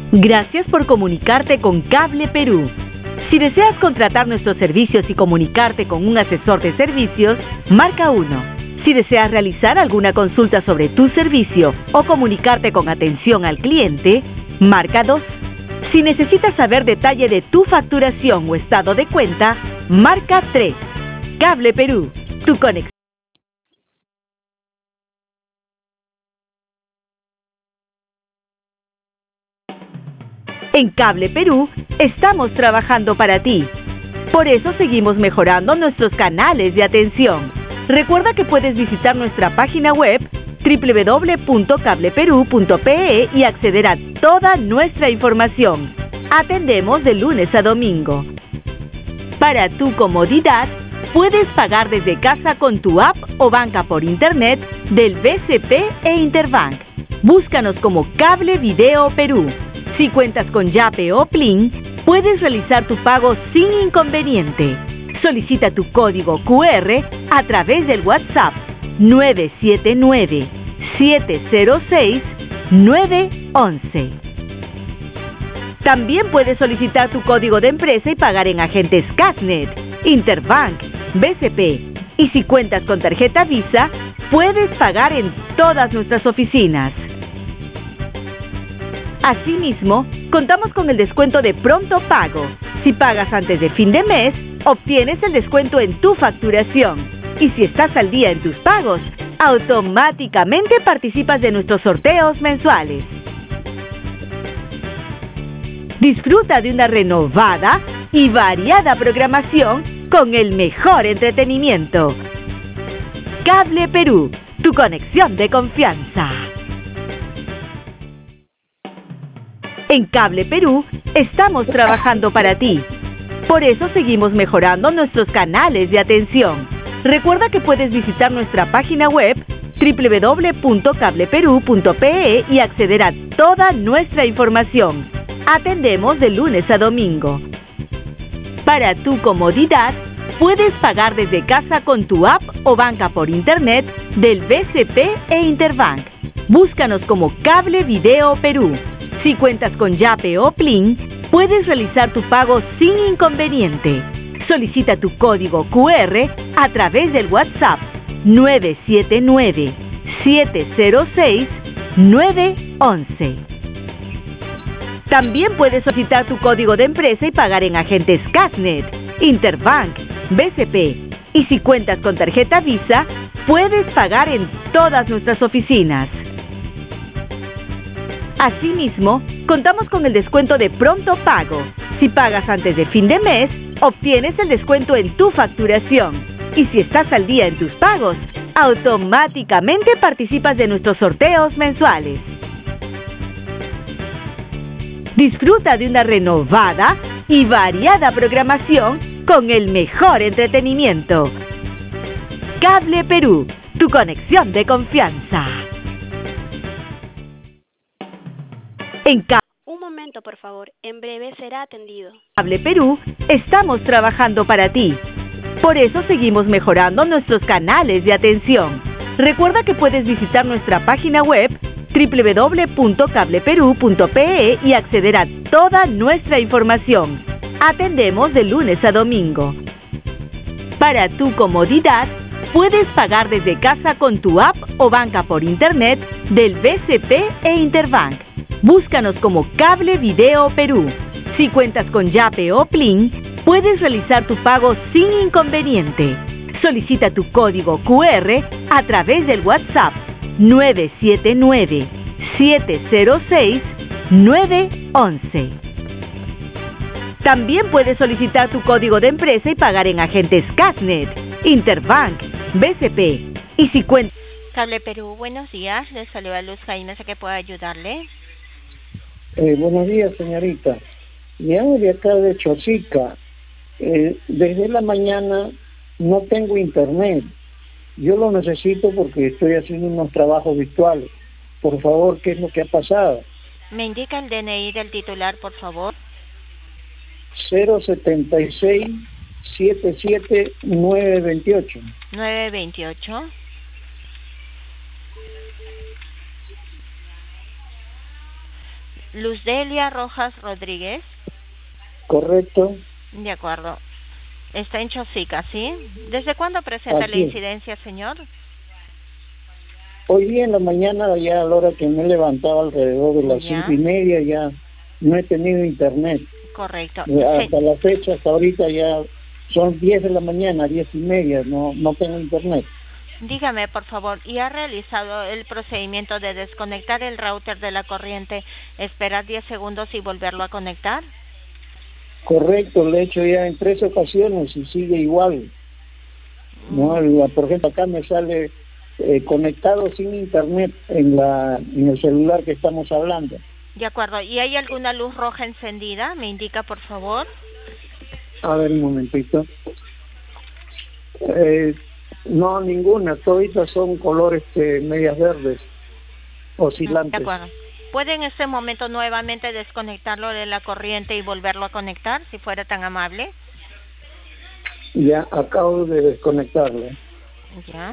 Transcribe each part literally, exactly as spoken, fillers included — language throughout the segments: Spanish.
Gracias por comunicarte con Cable Perú. Si deseas contratar nuestros servicios y comunicarte con un asesor de servicios, marca uno. Si deseas realizar alguna consulta sobre tu servicio o comunicarte con atención al cliente, marca dos. Si necesitas saber detalle de tu facturación o estado de cuenta, marca tres. Cable Perú, tu conexión. En Cable Perú estamos trabajando para ti. Por eso seguimos mejorando nuestros canales de atención. Recuerda que puedes visitar nuestra página web doble u doble u doble u punto cable perú punto pe e y acceder a toda nuestra información. Atendemos de lunes a domingo. Para tu comodidad, puedes pagar desde casa con tu app o banca por internet del B C P e Interbank. Búscanos como Cable Video Perú. Si cuentas con Yape o Plin, puedes realizar tu pago sin inconveniente. Solicita tu código cu erre a través del WhatsApp nueve siete nueve, siete cero seis, nueve once. También puedes solicitar tu código de empresa y pagar en agentes Casnet, Interbank, B C P. Y si cuentas con tarjeta Visa, puedes pagar en todas nuestras oficinas. Asimismo, contamos con el descuento de pronto pago. Si pagas antes de fin de mes, obtienes el descuento en tu facturación. Y si estás al día en tus pagos, automáticamente participas de nuestros sorteos mensuales. Disfruta de una renovada y variada programación con el mejor entretenimiento. Cable Perú, tu conexión de confianza. En Cable Perú estamos trabajando para ti. Por eso seguimos mejorando nuestros canales de atención. Recuerda que puedes visitar nuestra página web doble u doble u doble u punto cable perú punto pe e y acceder a toda nuestra información. Atendemos de lunes a domingo. Para tu comodidad, puedes pagar desde casa con tu app o banca por internet del B C P e Interbank. Búscanos como Cable Video Perú. Si cuentas con Yape o Plin, puedes realizar tu pago sin inconveniente. Solicita tu código cu erre a través del WhatsApp nueve siete nueve, siete cero seis, nueve once. También puedes solicitar tu código de empresa y pagar en agentes Casnet, Interbank, B C P. Y si cuentas con tarjeta Visa, puedes pagar en todas nuestras oficinas. Asimismo, contamos con el descuento de pronto pago. Si pagas antes de fin de mes, obtienes el descuento en tu facturación. Y si estás al día en tus pagos, automáticamente participas de nuestros sorteos mensuales. Disfruta de una renovada y variada programación con el mejor entretenimiento. Cable Perú, tu conexión de confianza. En Cable Un momento, por favor. En breve será atendido. Cable Perú estamos trabajando para ti. Por eso seguimos mejorando nuestros canales de atención. Recuerda que puedes visitar nuestra página web doble u doble u doble u punto cable perú punto pe e y acceder a toda nuestra información. Atendemos de lunes a domingo. Para tu comodidad, puedes pagar desde casa con tu app o banca por internet del B C P e Interbank. Búscanos como Cable Video Perú. Si cuentas con Yape o Plin, puedes realizar tu pago sin inconveniente. Solicita tu código cu erre a través del WhatsApp nueve siete nueve, siete cero seis, nueve once. También puedes solicitar tu código de empresa y pagar en agentes Casnet, Interbank, B C P. Y si cuentas... Cable Perú, buenos días. Les saluda Luz Jaime, ¿a qué puedo ayudarle? Eh, buenos días, señorita. Llamo de acá de Chosica. Eh, desde la mañana no tengo internet. Yo lo necesito porque estoy haciendo unos trabajos virtuales. Por favor, ¿qué es lo que ha pasado? ¿Me indica el D N I del titular, por favor? cero setenta y seis, setenta y siete, nueve veintiocho. nueve veintiocho. Luzdelia Rojas Rodríguez. Correcto. De acuerdo. Está en Chosica, ¿sí? ¿Desde cuándo presenta Así la es. incidencia, señor? Hoy día en la mañana, ya a la hora que me levantaba alrededor de las Ya. cinco y media, ya no he tenido internet. Correcto. Eh, Hasta Se- la fecha, hasta ahorita ya son diez de la mañana, diez y media, no, no tengo internet. Dígame, por favor, ¿y ha realizado el procedimiento de desconectar el router de la corriente, esperar diez segundos y volverlo a conectar? Correcto, lo he hecho ya en tres ocasiones y sigue igual. No, La- por ejemplo, acá me sale eh, conectado sin internet en la en el celular que estamos hablando. De acuerdo. ¿Y hay alguna luz roja encendida? ¿Me indica, por favor? A ver, un momentito. Eh, no, ninguna. Toditas son colores eh, medias verdes, De oscilantes. acuerdo. ¿Puede en este momento nuevamente desconectarlo de la corriente y volverlo a conectar, si fuera tan amable? Ya acabo de desconectarlo. Ya.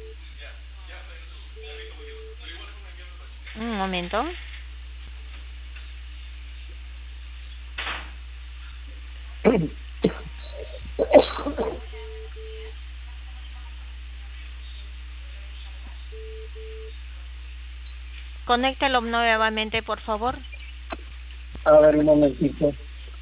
Un momento. Conéctelo nuevamente, por favor. A ver, un momentito.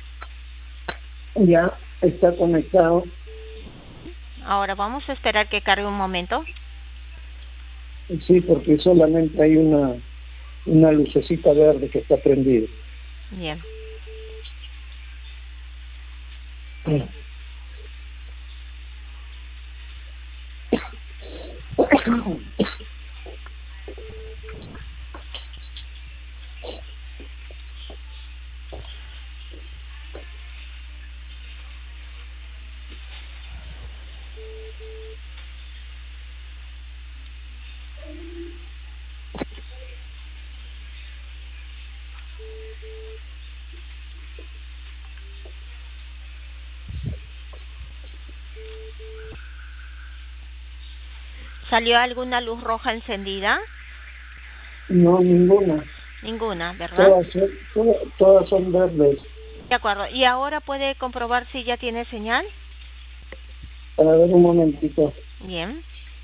Ya está conectado. Ahora vamos a esperar que cargue un momento. Sí, porque solamente hay una una lucecita verde que está prendida. Bien. ¿Salió alguna luz roja encendida? No, ninguna. Ninguna, ¿verdad? Todas, son- todas, todas son verdes. De acuerdo. ¿Y ahora puede comprobar si ya tiene señal? A ver, un momentito. Bien.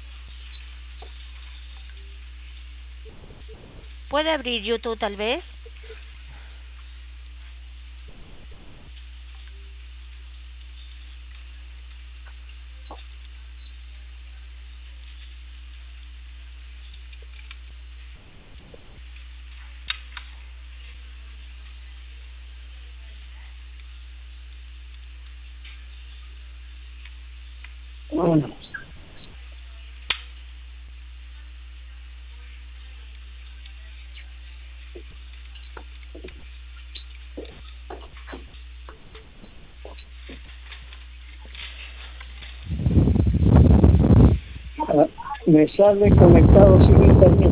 ¿Puede abrir YouTube tal vez? Bueno. Ah, me sale conectado sin internet.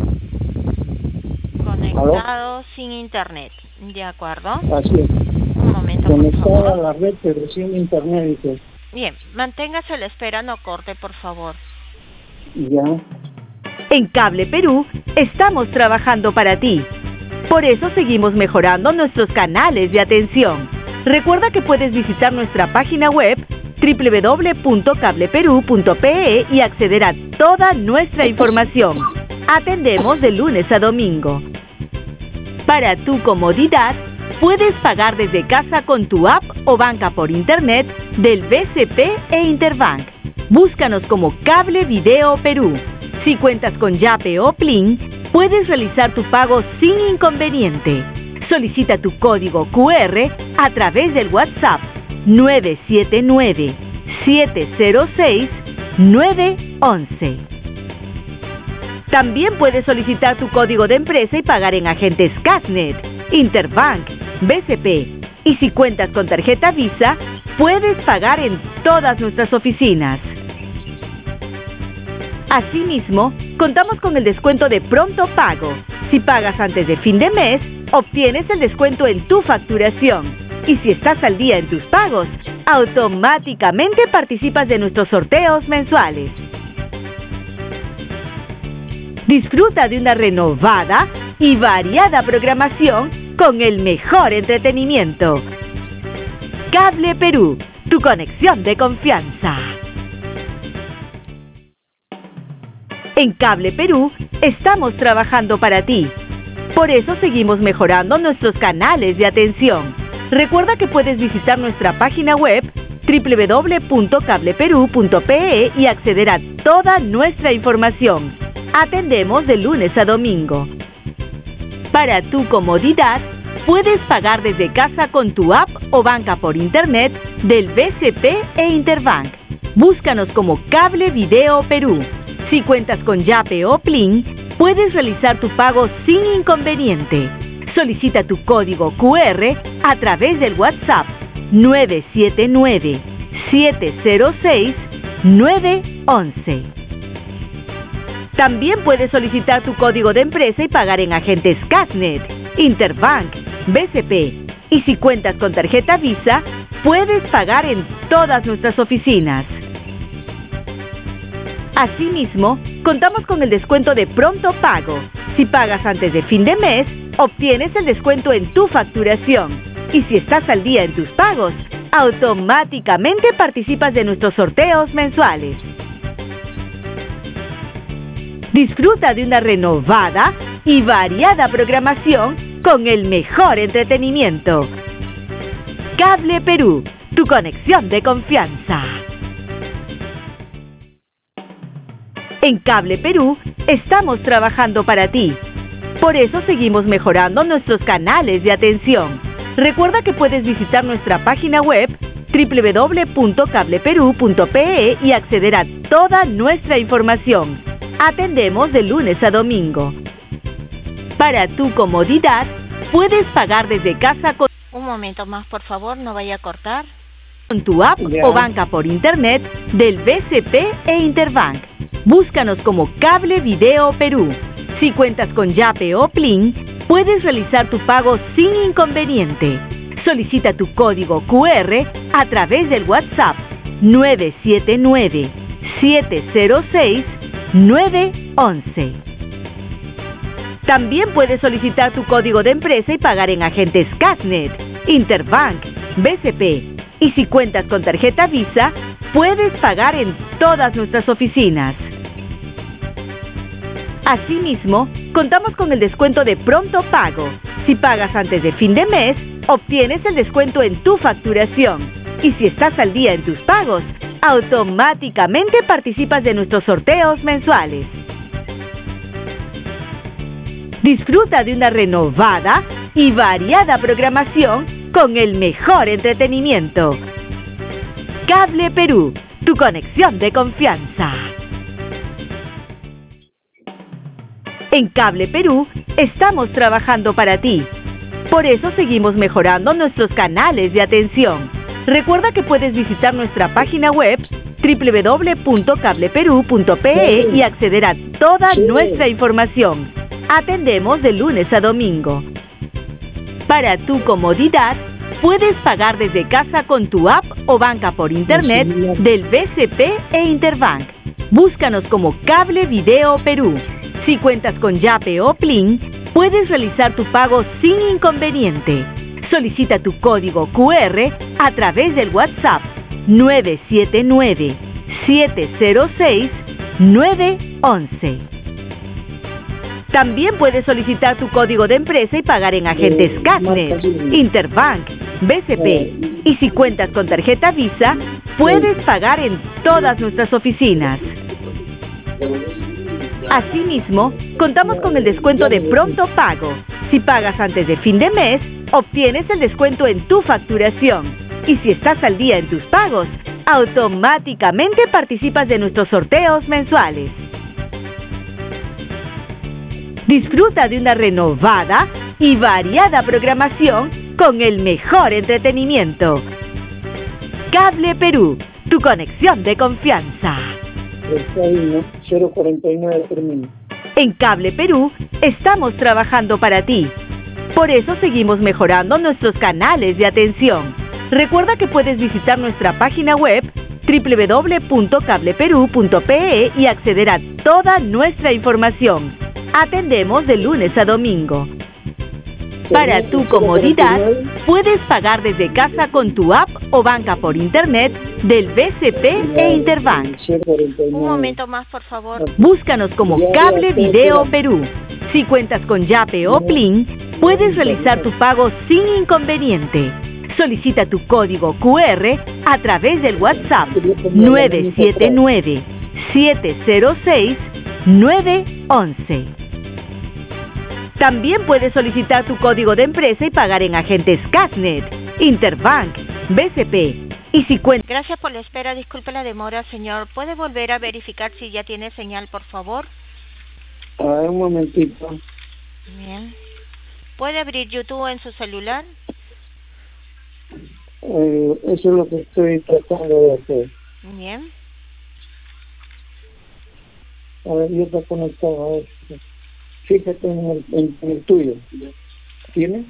Conectado sin internet. De acuerdo. Así es. Un momento, por Conectado a favor. la red, pero sin internet. Dice. Bien, manténgase a la espera, no corte, por favor. Ya. En Cable Perú estamos trabajando para ti. Por eso seguimos mejorando nuestros canales de atención. Recuerda que puedes visitar nuestra página web doble u doble u doble u punto cable perú punto pe e y acceder a toda nuestra información. Atendemos de lunes a domingo. Para tu comodidad, puedes pagar desde casa con tu app o banca por internet del B C P e Interbank. Búscanos como Cable Video Perú. Si cuentas con Yape o Plin, puedes realizar tu pago sin inconveniente. Solicita tu código cu erre a través del WhatsApp nueve siete nueve, siete cero seis, nueve once. También puedes solicitar tu código de empresa y pagar en agentes Casnet, Interbank, B C P. Y si cuentas con tarjeta Visa, puedes pagar en todas nuestras oficinas. Asimismo, contamos con el descuento de pronto pago. Si pagas antes de fin de mes, obtienes el descuento en tu facturación. Y si estás al día en tus pagos, automáticamente participas de nuestros sorteos mensuales. Disfruta de una renovada y variada programación con el mejor entretenimiento. Cable Perú, tu conexión de confianza. En Cable Perú estamos trabajando para ti. Por eso seguimos mejorando nuestros canales de atención. Recuerda que puedes visitar nuestra página web doble u doble u doble u punto cable perú punto pe e y acceder a toda nuestra información. Atendemos de lunes a domingo. Para tu comodidad, puedes pagar desde casa con tu app o banca por internet del B C P e Interbank. Búscanos como Cable Video Perú. Si cuentas con Yape o Plin, puedes realizar tu pago sin inconveniente. Solicita tu código cu erre a través del WhatsApp nueve siete nueve, siete cero seis, nueve uno uno. También puedes solicitar tu código de empresa y pagar en agentes Casnet, Interbank, B C P. Y si cuentas con tarjeta Visa, puedes pagar en todas nuestras oficinas. Asimismo, contamos con el descuento de Pronto Pago. Si pagas antes de fin de mes, obtienes el descuento en tu facturación. Y si estás al día en tus pagos, automáticamente participas de nuestros sorteos mensuales. Disfruta de una renovada y variada programación con el mejor entretenimiento. Cable Perú, tu conexión de confianza. En Cable Perú estamos trabajando para ti. Por eso seguimos mejorando nuestros canales de atención. Recuerda que puedes visitar nuestra página web doble u doble u doble u punto cable perú punto pe e y acceder a toda nuestra información. Atendemos de lunes a domingo. Para tu comodidad, puedes pagar desde casa con... Un momento más, por favor, no vaya a cortar. Con tu app Ya. o banca por internet del B C P e Interbank. Búscanos como Cable Video Perú. Si cuentas con Yape o Plin, puedes realizar tu pago sin inconveniente. Solicita tu código cu erre a través del WhatsApp nueve siete nueve, siete cero seis, nueve uno uno. También puedes solicitar tu código de empresa y pagar en agentes Casnet, Interbank, B C P. Y si cuentas con tarjeta Visa, puedes pagar en todas nuestras oficinas. Asimismo, contamos con el descuento de Pronto Pago. Si pagas antes de fin de mes, obtienes el descuento en tu facturación. Y si estás al día en tus pagos, automáticamente participas de nuestros sorteos mensuales. Disfruta de una renovada y variada programación con el mejor entretenimiento. Cable Perú, tu conexión de confianza. En Cable Perú estamos trabajando para ti. Por eso seguimos mejorando nuestros canales de atención. Recuerda que puedes visitar nuestra página web doble u doble u doble u punto cable perú punto pe e y acceder a toda nuestra información. Atendemos de lunes a domingo. Para tu comodidad, puedes pagar desde casa con tu app o banca por internet del B C P e Interbank. Búscanos como Cable Video Perú. Si cuentas con Yape o Plin, puedes realizar tu pago sin inconveniente. Solicita tu código cu erre a través del WhatsApp nueve siete nueve, siete cero seis, nueve uno uno. También puedes solicitar tu código de empresa y pagar en agentes Casnet, Interbank, B C P. Y si cuentas con tarjeta Visa, puedes pagar en todas nuestras oficinas. Asimismo, contamos con el descuento de Pronto Pago. Si pagas antes de fin de mes, obtienes el descuento en tu facturación. Y si estás al día en tus pagos, automáticamente participas de nuestros sorteos mensuales. Disfruta de una renovada y variada programación con el mejor entretenimiento. Cable Perú, tu conexión de confianza. Está ahí, ¿no? cero cuarenta y nueve termina. En Cable Perú estamos trabajando para ti. Por eso seguimos mejorando nuestros canales de atención. Recuerda que puedes visitar nuestra página web doble u doble u doble u punto cable perú punto pe e y acceder a toda nuestra información. Atendemos de lunes a domingo. Para tu comodidad, puedes pagar desde casa con tu app o banca por internet del B C P e Interbank. Un momento más, por favor. Búscanos como Cable Video Perú. Si cuentas con Yape o Plin, puedes realizar tu pago sin inconveniente. Solicita tu código Q R a través del WhatsApp nueve siete nueve, siete cero seis, nueve once. También puedes solicitar tu código de empresa y pagar en agentes Casnet, Interbank, B C P. Y si cuenta... Gracias por la espera, disculpe la demora, señor. ¿Puede volver a verificar si ya tiene señal, por favor? A ver, un momentito. Bien. ¿Puede abrir YouTube en su celular? Eh, eso es lo que estoy tratando de hacer. Bien. A ver, yo está conectado, a ver. Fíjate en el, en, en el tuyo. ¿Tiene?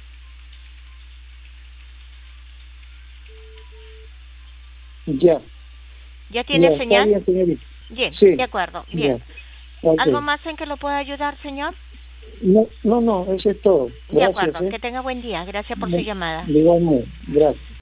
Ya. ¿Ya tiene ya, señal? Bien, señorita. Bien, sí. De acuerdo. Bien. Okay. ¿Algo más en que lo pueda ayudar, señor? No, no, no, eso es todo. Gracias, De acuerdo. ¿eh? Que tenga buen día. Gracias por su llamada. Igualmente. Gracias.